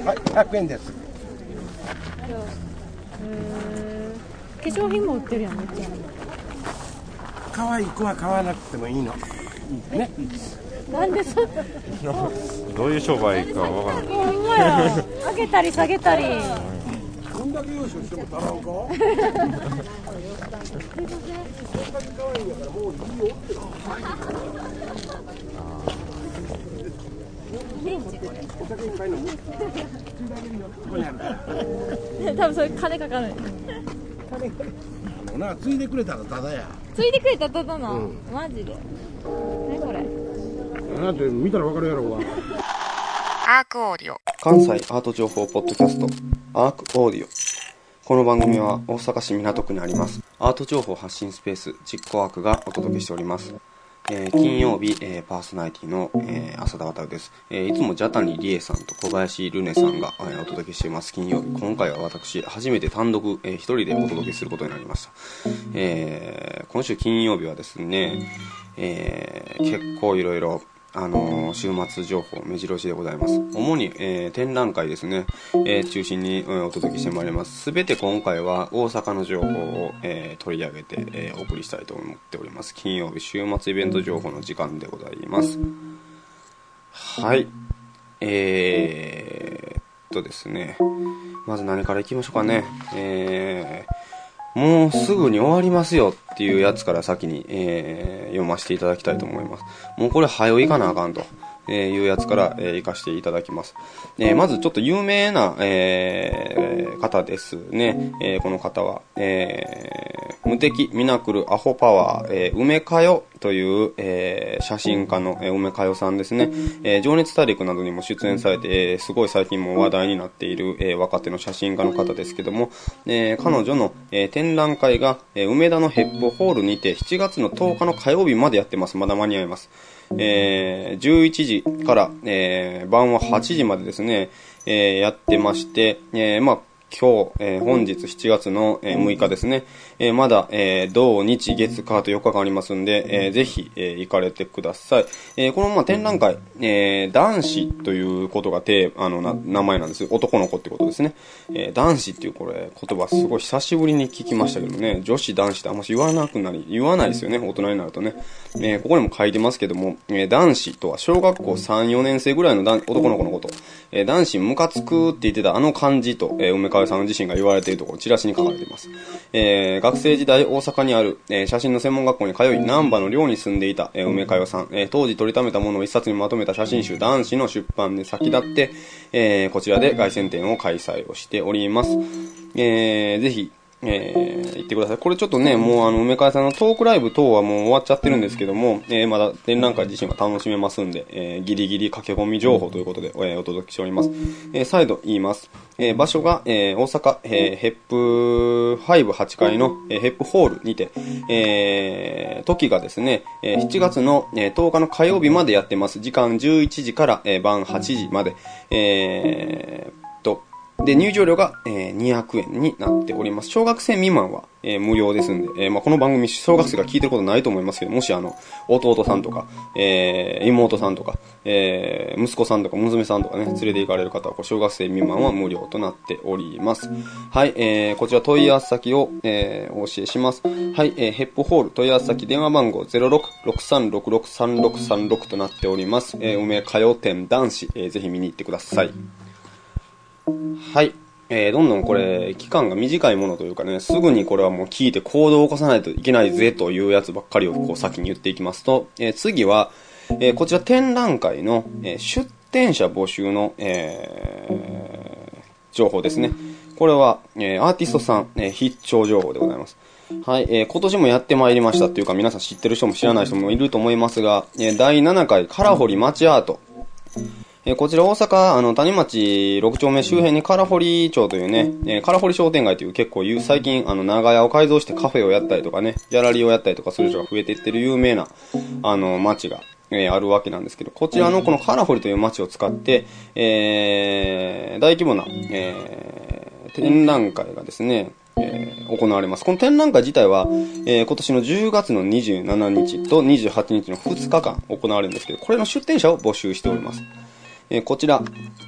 はい、100円です。 化粧品も売ってるやん、めっちゃ。 可愛い子は買わなくてもいいの。いいね。 なんでそどういう商売かわからない。 ほんまや。上げたり下げたり。 こんだけ用意しても足らんか。 多分それ金かかる。 な、ついでくれたらただや。 ついでくれたらただな、マジで。ねこれ。 だって見たらわかるやろうが。 アークオーディオ。 関西アート情報ポッドキャストアークオーディオ。この番組は大阪市港区にありますアート情報発信スペース実行アークがお届けしております。金曜日、パーソナリティの、浅田渉です。いつもジャタニリエさんと小林ルネさんが、お届けしています金曜日。今回は私初めて単独、一人でお届けすることになりました。今週金曜日はですね、結構いろいろ週末情報目白押しでございます。主に、展覧会ですね、中心に、お届けしてまいります。すべて今回は大阪の情報を、取り上げて、お送りしたいと思っております。金曜日週末イベント情報の時間でございます。はい。ですね、まず何からいきましょうかね。もうすぐに終わりますよっていうやつから先に、読ませていただきたいと思います。もうこれ早う行かなあかんというやつから、行かせていただきます。まずちょっと有名な、方ですね。この方は、無敵ミナクルアホパワー、梅かよという、写真家の、梅かよさんですね。情熱大陸などにも出演されて、すごい最近も話題になっている、若手の写真家の方ですけども、彼女の、展覧会が、梅田のヘップホールにて7月の10日の火曜日までやってます。まだ間に合います。11時から、晩は8時までですね、やってまして、今日、本日7月の、6日ですね、まだ、土日月火と4日間ありますんで、ぜひ、行かれてください。この、展覧会、男子ということが名前なんです。男の子ってことですね。男子っていうこれ言葉すごい久しぶりに聞きましたけどね、女子男子ってあんまし言わないですよね、大人になるとね。ここにも書いてますけども、男子とは小学校3、4年生ぐらいの男の子のこと。男子ムカつくって言ってたあの漢字と、梅川さん自身が言われているところ、チラシに書かれています。学生時代大阪にある、写真の専門学校に通い、難波の寮に住んでいた、梅川さん、当時取りためたものを一冊にまとめた写真集男子の出版に先立って、こちらで凱旋展を開催をしております。ぜひ、行ってください。これちょっとね、もう梅川さんのトークライブ等はもう終わっちゃってるんですけども、まだ展覧会自身は楽しめますんで、ギリギリ駆け込み情報ということで、お届けしております。再度言います。場所が、大阪、ヘップ5、8階の、ヘップホールにて、時がですね、7月の、10日の火曜日までやってます。時間11時から、晩8時まで、で、入場料が、200円になっております。小学生未満は、無料ですんで、この番組小学生が聞いてることないと思いますけど、もし弟さんとか、妹さんとか、息子さんとか娘さんとかね、連れて行かれる方は、小学生未満は無料となっております。はい、こちら問い合わせ先を、お教えします。はい、ヘップホール問い合わせ先電話番号 0663663636 となっております。梅歌謡展男子、ぜひ見に行ってください。はい。どんどんこれ、期間が短いものというかね、すぐにこれはもう聞いて行動を起こさないといけないぜというやつばっかりを先に言っていきますと、次は、こちら展覧会の、出展者募集の、情報ですね。これは、アーティストさん、必聴情報でございます。はい、今年もやってまいりましたっていうか、皆さん知ってる人も知らない人もいると思いますが、第7回カラホリ町アート。こちら大阪、谷町6丁目周辺にカラホリ町というね、カラホリ商店街という結構最近長屋を改造してカフェをやったりとかね、ギャラリーをやったりとかする人が増えていってる有名な、町が、あるわけなんですけど、こちらのこのカラホリという町を使って、大規模な、展覧会がですね、行われます。この展覧会自体は、今年の10月の27日と28日の2日間行われるんですけど、これの出展者を募集しております。こちら、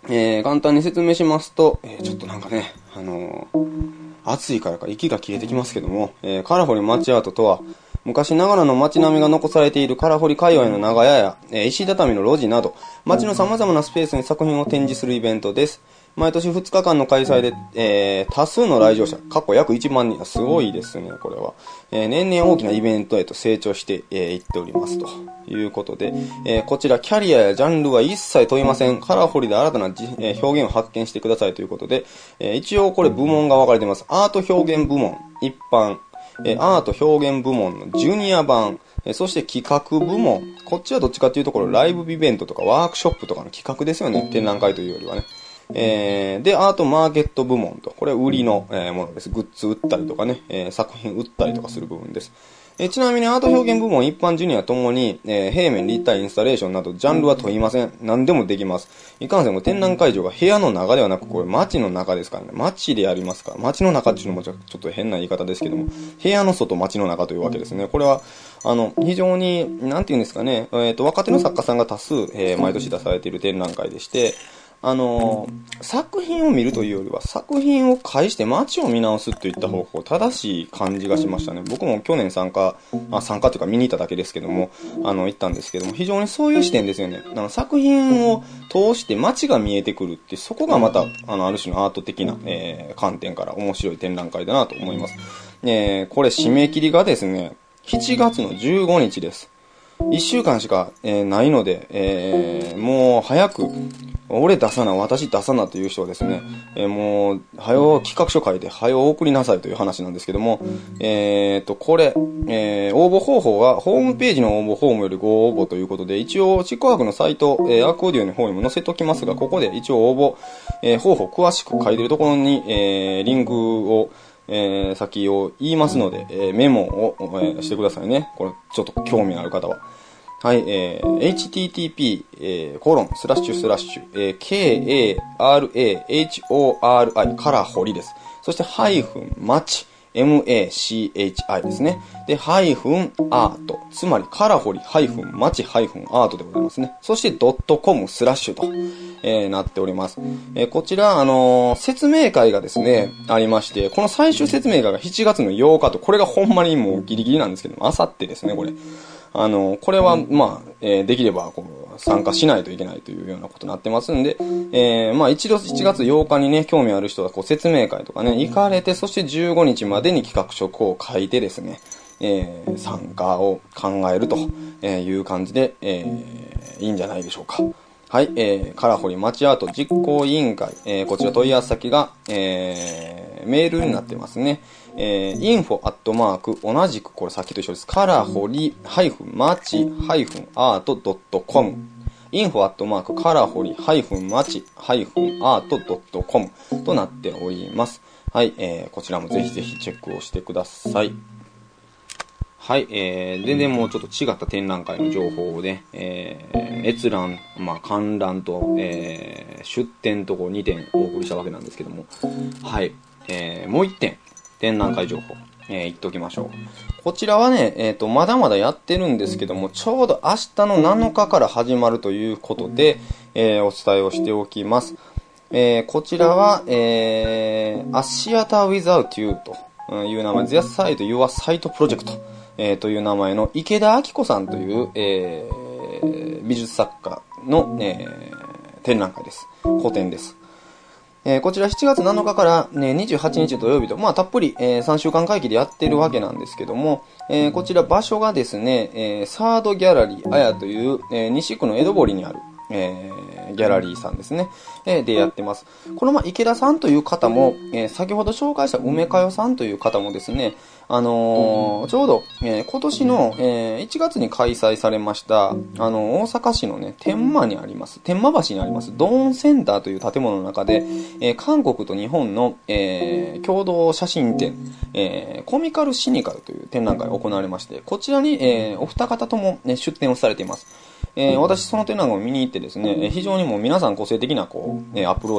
簡単に説明しますと、ちょっとなんかね、暑いからか息が切れてきますけども、唐堀町アートとは、昔ながらの街並みが残されている唐堀界隈の長屋や、石畳の路地など、街の様々なスペースに作品を展示するイベントです。毎年2日間の開催で、多数の来場者、過去約1万人、すごいですね、これは。年々大きなイベントへと成長していっておりますということで、こちらキャリアやジャンルは一切問いません。唐堀で新たな表現を発見してくださいということで、一応これ部門が分かれています。アート表現部門、一般、アート表現部門のジュニア版、そして企画部門。こっちはどっちかというところライブイベントとかワークショップとかの企画ですよね。展覧会というよりはね。で、アートマーケット部門と。これは売りの、ものです。グッズ売ったりとかね、作品売ったりとかする部分です。ちなみにアート表現部門、一般ジュニアともに、平面、立体、インスタレーションなどジャンルは問いません。何でもできます。いかんせんも展覧会場が部屋の中ではなく、これ街の中ですからね。街でやりますから。街の中っていうのもちょっと変な言い方ですけども、部屋の外、街の中というわけですね。これは、非常に、なんていうんですかね、若手の作家さんが多数、毎年出されている展覧会でして、作品を見るというよりは、作品を介して街を見直すといった方法、正しい感じがしましたね。僕も去年参加というか見に行っただけですけども、行ったんですけども、非常にそういう視点ですよね。作品を通して街が見えてくるって、そこがまた、ある種のアート的な、観点から面白い展覧会だなと思います。これ締め切りがですね、7月の15日です。1週間しか、ないので、もう早く、俺出さな、私出さなという人はですね、もう、企画書書いて、送りなさいという話なんですけども、これ、応募方法は、ホームページの応募フォームよりご応募ということで、一応、執行学のサイト、アークオーディオの方にも載せときますが、ここで一応応募、方法詳しく書いてるところに、リンクを、先を言いますので、メモを、してくださいね。これ、ちょっと興味のある方は。はい、http:// KARAHORI から堀です。そして-MACHI ですね。で、アート。つまり、から堀-町-アートでございますね。そして、.com/ と、なっております。こちら、説明会がですね、ありまして、この最終説明会が7月の8日と、これがほんまにもうギリギリなんですけども、あさってですね、これ。これは、まあ、できれば、参加しないといけないというようなことになってますんで、まあ、一度7月8日にね、興味ある人は、説明会とかね、行かれて、そして15日までに企画書を書いてですね、参加を考えるという感じで、いいんじゃないでしょうか。はい、唐堀町アート実行委員会、こちら問い合わせ先が、メールになってますね。info@ 同じくこれさっきと一緒です。からほり-町-art.com info@ からほり-町-art.com となっております。はい、こちらもぜひぜひチェックをしてください。はい、全然もうちょっと違った展覧会の情報をね、閲覧、観覧と、出展と2点お送りしたわけなんですけども、はい、もう1点、展覧会情報、言っておきましょう。こちらはね、まだまだやってるんですけども、ちょうど明日の7日から始まるということで、お伝えをしておきます。こちらは、A Theater Without You という名前、The Site Your Site Projectという名前の池田明子さんという、美術作家の、展覧会です。個展です。こちら7月7日から、28日土曜日と、たっぷり、3週間会期でやってるわけなんですけども、こちら場所がですね、サードギャラリーあやという、西区の江戸堀にある、ギャラリーさんですね、でやってます。この池田さんという方も、先ほど紹介した梅かよさんという方もですね、ちょうど、今年の、1月に開催されました、大阪市のね、天満橋にあります、ドーンセンターという建物の中で、韓国と日本の、共同写真展、コミカルシニカルという展覧会が行われまして、こちらに、お二方とも、出展をされています。私その展覧会を見に行ってですね、非常にもう皆さん個性的なアプローチで、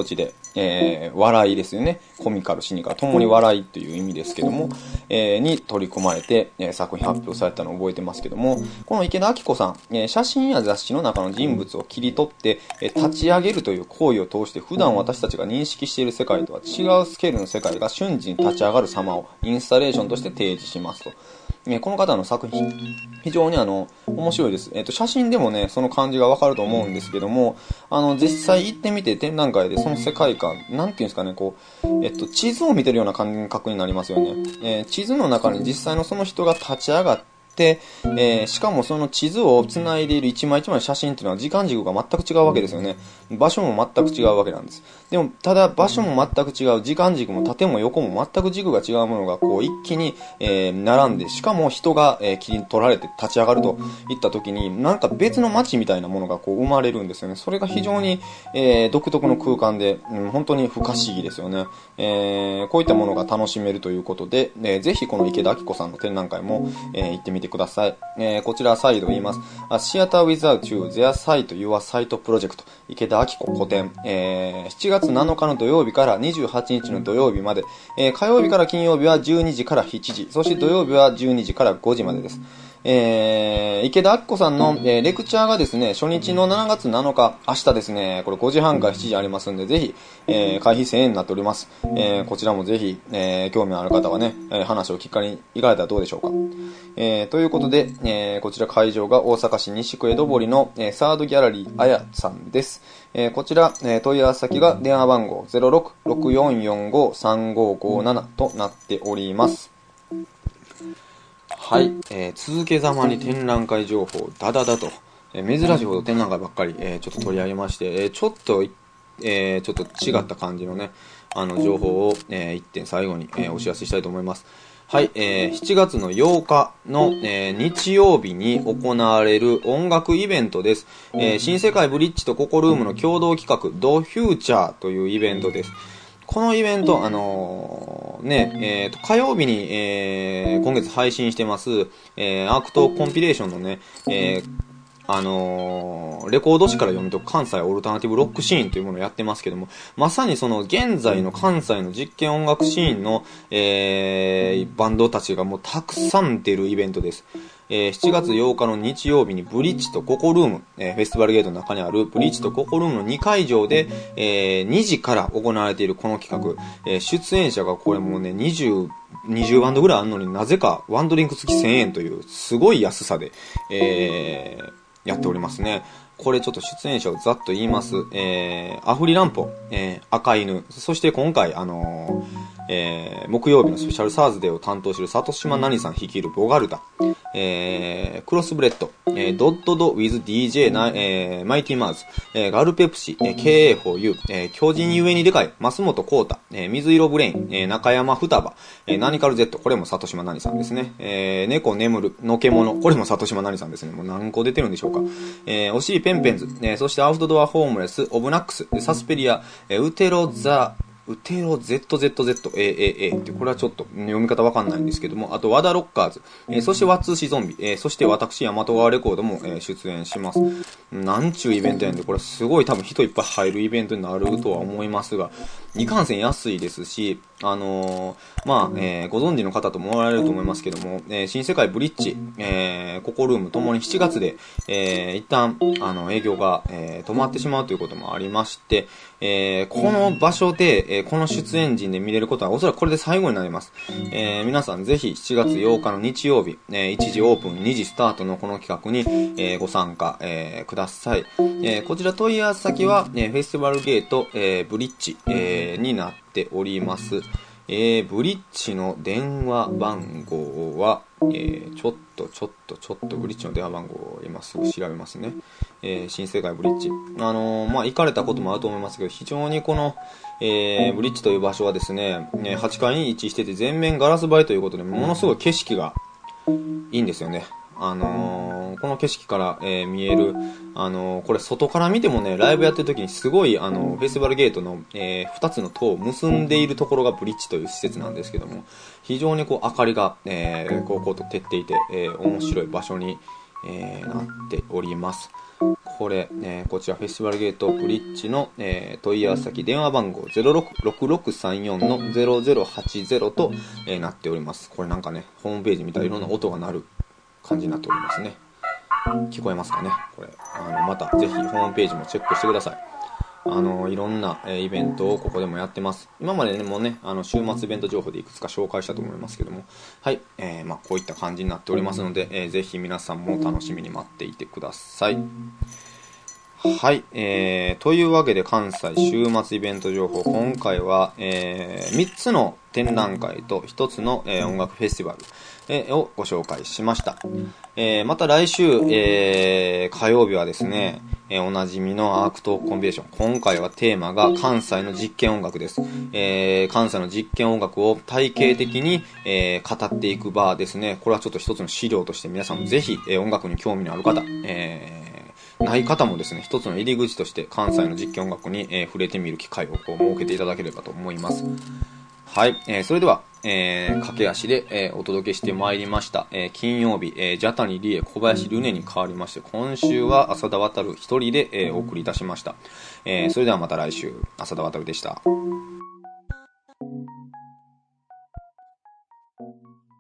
笑いですよね。コミカル、シニカル、ともに笑いという意味ですけども、に取り組まれて、作品発表されたのを覚えてますけども、この池田明子さん、写真や雑誌の中の人物を切り取って、立ち上げるという行為を通して、普段私たちが認識している世界とは違うスケールの世界が瞬時に立ち上がる様をインスタレーションとして提示しますと。この方の作品、非常に面白いです。写真でもね、その感じがわかると思うんですけども、実際行ってみて展覧会でその世界観、なんていうんですかね、こう、地図を見てるような感覚になりますよね。地図の中に実際のその人が立ち上がって、しかもその地図を繋いでいる一枚一枚の写真っていうのは時間軸が全く違うわけですよね。場所も全く違うわけなんです。でも、ただ場所も全く違う、時間軸も縦も横も全く軸が違うものがこう一気に、並んで、しかも人が、切り取られて立ち上がるといった時に、なんか別の街みたいなものがこう生まれるんですよね。それが非常に、独特の空間で、本当に不可思議ですよね。こういったものが楽しめるということで、ぜひこの池田明子さんの展覧会も、行ってみてください。こちら再度言います。Theater Without You, Their Site, Your Site Project 池田明子個展、7月7日の土曜日から28日の土曜日まで、火曜日から金曜日は12時から7時、そして土曜日は12時から5時までです。池田明子さんの、レクチャーがですね、初日の7月7日、明日ですね、これ5時半から7時ありますんで、ぜひ、会費1000円になっております。こちらもぜひ、興味ある方はね、話を聞かに行かれたらどうでしょうか。ということで、こちら会場が大阪市西区江戸堀の、サードギャラリーあやさんです。こちら、問い合わせ先が電話番号 0664453557 となっております。はい、続けざまに展覧会情報ダダダと、珍しいほど展覧会ばっかり、ちょっと取り上げまして、ちょっと違った感じのね、情報を、一点最後に、お知らせしたいと思います。はい、7月の8日の、日曜日に行われる音楽イベントです。新世界ブリッジとココルームの共同企画、The Future というイベントです。このイベント、火曜日に、今月配信してます、アークトコンピレーションのね、レコード誌から読み解く関西オルタナティブロックシーンというものをやってますけども、まさにその現在の関西の実験音楽シーンの、バンドたちがもうたくさん出るイベントです。7月8日の日曜日にブリッジとココルーム、フェスティバルゲートの中にあるブリッジとココルームの2会場で、2時から行われているこの企画、出演者がこれもうね、20バンドぐらいあるのになぜかワンドリンク付き1000円というすごい安さで、やっておりますね。これちょっと出演者をざっと言います。アフリランポ、赤犬、そして今回木曜日のスペシャルサーズデーを担当している里島何さん率いるボガルタ、クロスブレッド、ドッドド with DJ マイティマーズ、ガルペプシ、KA4U、巨人ゆえにでかい、増本幸太、水色ブレイン、中山双葉、ナニカル Z、これも里島何さんですね。猫眠る、のけもの、これも里島何さんですね。もう何個出てるんでしょうか。おしりペンペンズ、そしてアウトドアホームレス、オブナックス、サスペリア、ウテロ ZZZAAA ってこれはちょっと読み方わかんないんですけども、あとワダロッカーズ、そしてワッツーシゾンビ、そして私大和川レコードも、出演します。なんちゅうイベントやんで、これすごい多分人いっぱい入るイベントになるとは思いますが、いかんせん安いですし、ご存知の方ともおられると思いますけども、新世界ブリッジ、ココルームともに7月で、一旦営業が、止まってしまうということもありまして、この場所で、この出演陣で見れることはおそらくこれで最後になります。皆さんぜひ7月8日の日曜日、1時オープン2時スタートのこの企画に、ご参加、ください。こちら問い合わせ先は、フェスティバルゲート、ブリッジ、になっております。ブリッジの電話番号は、ちょっとブリッジの電話番号を今すぐ調べますね。新世界ブリッジ。行かれたこともあると思いますけど、非常にこの、ブリッジという場所はですね、8階に位置してて全面ガラス張りということで、ものすごい景色がいいんですよね。この景色から、見える、これ外から見てもね、ライブやってる時にすごい、フェスティバルゲートの、2つの塔を結んでいるところがブリッジという施設なんですけども、非常にこう明かりが、こうと照っていて、面白い場所に、なっております。 これ、こちらフェスティバルゲートブリッジの、問い合わせ先電話番号 066634-0080 と、なっております。これなんかね、ホームページ見たらいろんな音が鳴る感じになっておりますね。聞こえますかねこれ。またぜひホームページもチェックしてください。いろんな、イベントをここでもやってます。今までね、もうね、週末イベント情報でいくつか紹介したと思いますけども、はい、こういった感じになっておりますので、ぜひ皆さんも楽しみに待っていてください。はい、というわけで関西週末イベント情報、今回は、3つの展覧会と1つの、音楽フェスティバル、をご紹介しました。また来週、火曜日はですね、おなじみのアークトークコンビネーション。今回はテーマが関西の実験音楽です。関西の実験音楽を体系的に、語っていく場ですね。これはちょっと一つの資料として皆さんもぜひ、音楽に興味のある方、ない方もですね、一つの入り口として関西の実験音楽に、触れてみる機会を設けていただければと思います。はい、それでは、駆け足で、お届けしてまいりました。金曜日、ジャタニリエ小林ルネに変わりまして、今週は浅田渡一人で、お送りいたしました。それではまた来週、浅田渡でした。